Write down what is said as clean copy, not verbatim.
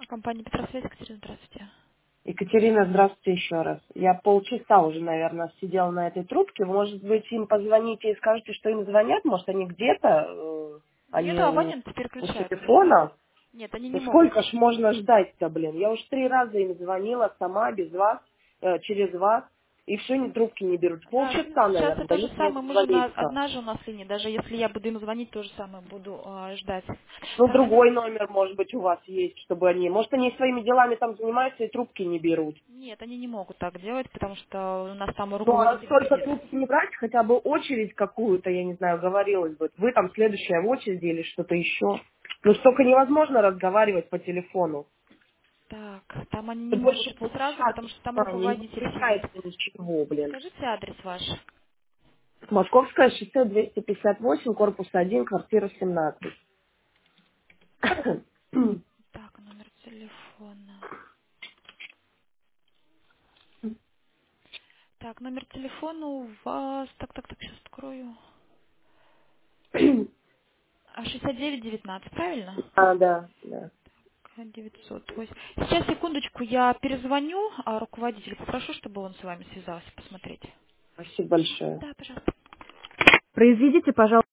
Компания Петросвязь, Екатерина, здравствуйте. Екатерина, здравствуйте еще раз. Я полчаса уже, наверное, сидела на этой трубке. Может быть, им позвоните и скажете, что им звонят? Может, они где-то, Нет, они абоненты у переключаются. телефона? Нет, они Ну не могут. сколько ж можно ждать-то, блин? Я уж 3 раза им звонила сама, без вас, через вас, и все, ни трубки не берут. Да, Полчаса, сейчас наверное, то же дают мне самое. Мы же дозвониться. одна же у нас линия. Даже если я буду им звонить, то же самое буду ждать. Ну, Так, другой номер, может быть, у вас есть, чтобы они... Может, они своими делами там занимаются и трубки не берут. нет, они не могут так делать, потому что у нас там Ну, а руководитель столько сидит. трубки не брать, хотя бы очередь какую-то, я не знаю, говорилось бы. Вы там следующая в очереди или что-то еще. Ну, столько невозможно разговаривать по телефону. Так, там они не Это больше могут сразу, получаса, потому что там не руководитель сидит. получается ничего, блин. Скажите адрес ваш. Московское шоссе 258, корпус 1, квартира 17. Так, номер телефона. Так, номер телефона у вас... Так, сейчас открою. 6919, правильно? А, да, да. 908. Сейчас, секундочку, я перезвоню руководителю, попрошу, чтобы он с вами связался, посмотреть. Спасибо большое. Да, пожалуйста. Произведите, пожалуйста,